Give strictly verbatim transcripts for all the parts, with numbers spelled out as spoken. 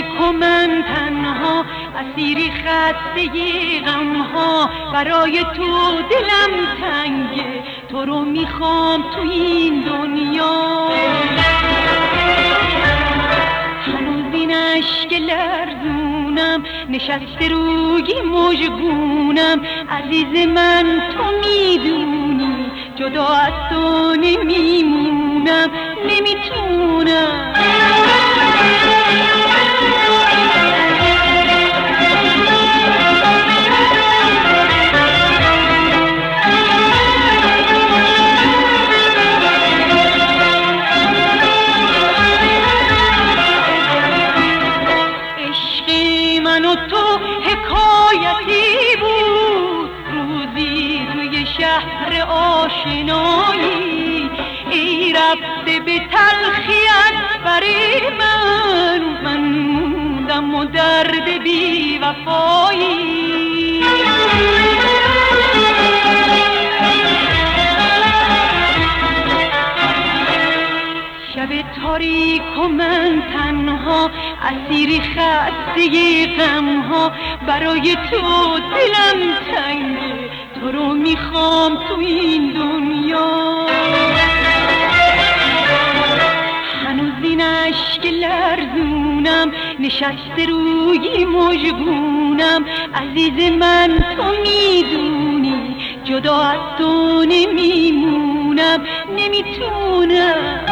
تاریک و من تنها، اسیری خسته غمها، برای تو دلم تنگه، تو رو میخوام تو این دنیا. هنوز این اشک لرزونم نشسته روی مژگونم، عزیز من تو میدونی جدا از تو نمیمونم، نمیتونم. تو حکایتی بود روزی توی شهر آشنایی، ای رفته به تلخیت برای من، من موندم و درد بی وفایی. شب تاریک و من تنها، اسیری خسته غمها، برای تو دلم تنگه، تو رو میخوام تو این دنیا. هنوز این اشک لرزونم نشسته روی مژگونم، عزیز من تو میدونی جدا از تو نمیمونم، نمیتونم.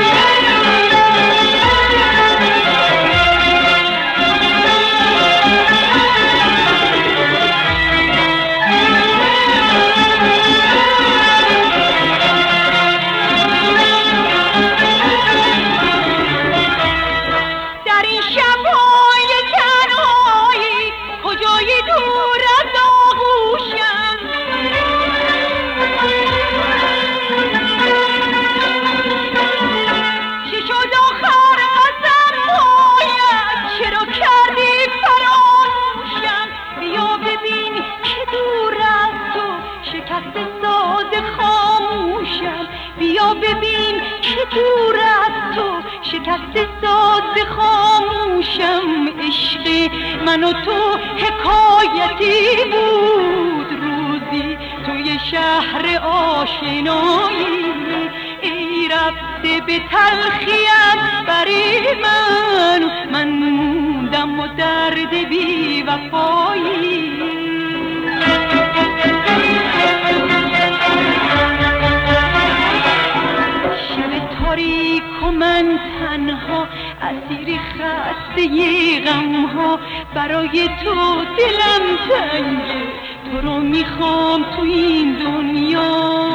ببین که دور از تو شکست ساز خاموشم، عشق من و تو حکایتی بود روزی توی شهر آشنایی، ای رفته به تلخیت برای من، من موندم و درد بی وفایی. تاریک و من تنها، اسیری خسته غمها، برای تو دلم تنگه، تو رو میخوام تو این دنیا.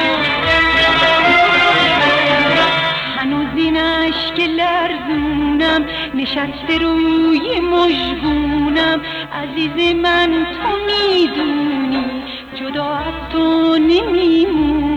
هنوز این اشک لرزونم نشسته روی مژگونم، عزیز من تو میدونی جدا از تو نمیمونم.